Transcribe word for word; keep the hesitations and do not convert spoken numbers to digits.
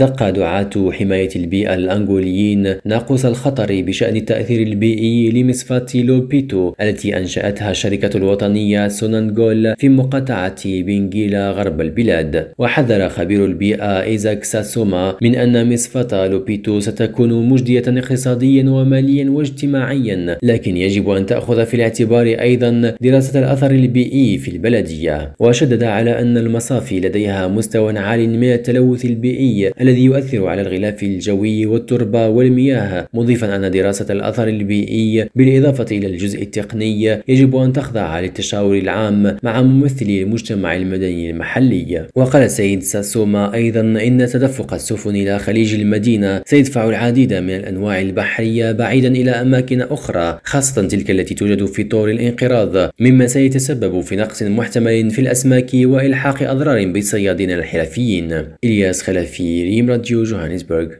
دق دعاة حماية البيئة الأنغوليين ناقوس الخطر بشأن التأثير البيئي لمصفاة لوبيتو التي أنشأتها الشركة الوطنية سونانغول في مقاطعة بنغيلا غرب البلاد. وحذر خبير البيئة إيزاك ساسوما من أن مصفاة لوبيتو ستكون مجدية اقتصاديا وماليا واجتماعيا، لكن يجب أن تأخذ في الاعتبار أيضا دراسة الأثر البيئي في البلدية. وشدد على أن المصافي لديها مستوى عال من التلوث البيئي الذي يؤثر على الغلاف الجوي والتربة والمياه، مضيفا أن دراسة الأثر البيئي بالإضافة إلى الجزء التقني يجب أن تخضع للتشاور العام مع ممثلي المجتمع المدني المحلي. وقال السيد ساسوما أيضا إن تدفق السفن إلى خليج المدينة سيدفع العديد من الأنواع البحرية بعيدا إلى أماكن أخرى، خاصة تلك التي توجد في طور الانقراض، مما سيتسبب في نقص محتمل في الأسماك وإلحاق أضرار بالصيادين الحرفيين. إلياس خلفي، ريم راديو، جوهانسبرغ.